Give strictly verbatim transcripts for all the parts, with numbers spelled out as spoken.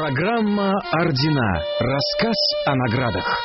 Программа «Ордена». Рассказ о наградах.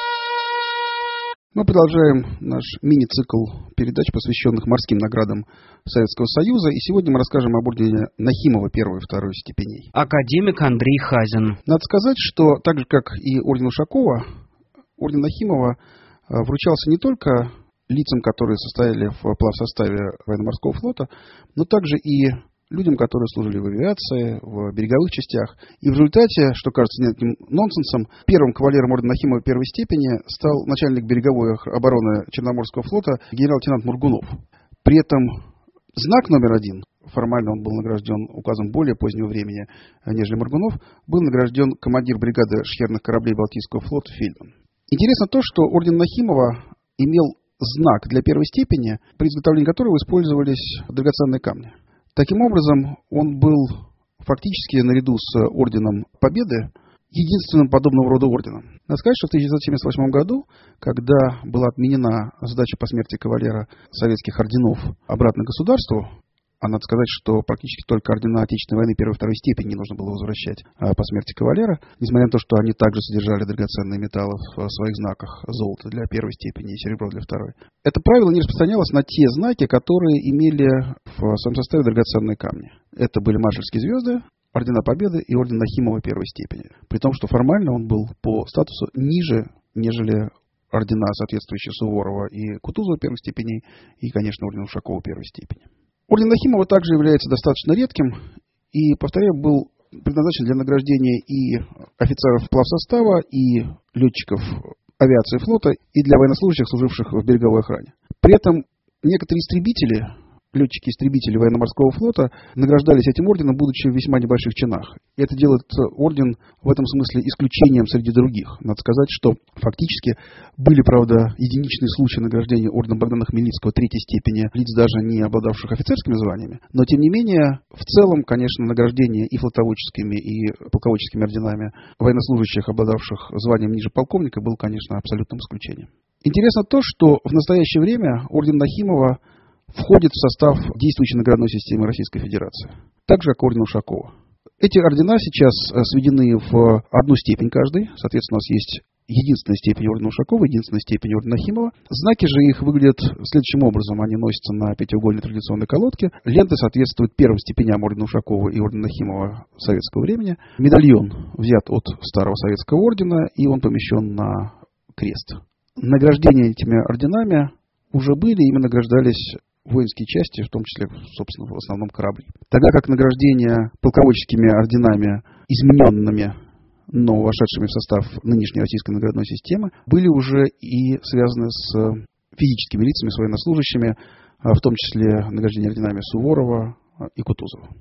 Мы продолжаем наш мини-цикл передач, посвященных морским наградам Советского Союза. И сегодня мы расскажем об ордене Нахимова первой и второй степеней. Академик Андрей Хазин. Надо сказать, что так же, как и орден Ушакова, орден Нахимова вручался не только лицам, которые состояли в плавсоставе военно-морского флота, но также и людям, которые служили в авиации, в береговых частях. И в результате, что кажется неким нонсенсом, первым кавалером ордена Нахимова первой степени стал начальник береговой обороны Черноморского флота генерал-лейтенант Мургунов. При этом знак номер один, формально он был награжден указом более позднего времени, нежели Мургунов, был награжден командир бригады шхерных кораблей Балтийского флота Фельдман. Интересно то, что орден Нахимова имел знак для первой степени, при изготовлении которого использовались драгоценные камни. Таким образом, он был фактически наряду с орденом Победы единственным подобного рода орденом. Надо сказать, что в тысяча девятьсот семьдесят восьмом году, когда была отменена сдача по смерти кавалера советских орденов обратно государству, а надо сказать, что практически только ордена Отечественной войны первой и второй степени нужно было возвращать а, по смерти кавалера, несмотря на то, что они также содержали драгоценные металлы в своих знаках, золото для первой степени и серебро для второй. Это правило не распространялось на те знаки, которые имели в своем составе драгоценные камни. Это были маршальские звезды, ордена Победы и орден Нахимова первой степени. При том, что формально он был по статусу ниже, нежели ордена, соответствующие Суворова и Кутузова первой степени, и, конечно, орден Ушакова первой степени. Орден Нахимова также является достаточно редким и, повторяю, был предназначен для награждения и офицеров плавсостава, и летчиков авиации флота, и для военнослужащих, служивших в береговой охране. При этом некоторые истребители, летчики-истребители военно-морского флота, награждались этим орденом, будучи в весьма небольших чинах. И это делает орден в этом смысле исключением среди других. Надо сказать, что фактически были, правда, единичные случаи награждения орденом Богдана Хмельницкого третьей степени лиц, даже не обладавших офицерскими званиями. Но, тем не менее, в целом, конечно, награждение и флотоводческими, и полководческими орденами военнослужащих, обладавших званием ниже полковника, был, конечно, абсолютным исключением. Интересно то, что в настоящее время орден Нахимова входит в состав действующей наградной системы Российской Федерации, так же, как орден Ушакова. Эти ордена сейчас сведены в одну степень каждый. Соответственно, у нас есть единственная степень ордена Ушакова, единственная степень ордена Нахимова. Знаки же их выглядят следующим образом. Они носятся на пятиугольной традиционной колодке. Ленты соответствуют первым степеням ордена Ушакова и ордена Нахимова советского времени. Медальон взят от старого советского ордена, и он помещен на крест. Награждения этими орденами уже были, ими награждались воинские части, в том числе, собственно, в основном корабли. Тогда как награждения полководческими орденами, измененными, но вошедшими в состав нынешней российской наградной системы, были уже и связаны с физическими лицами, с военнослужащими, в том числе награждения орденами Суворова и Кутузова.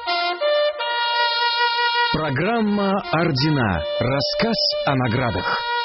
Программа «Ордена». Рассказ о наградах.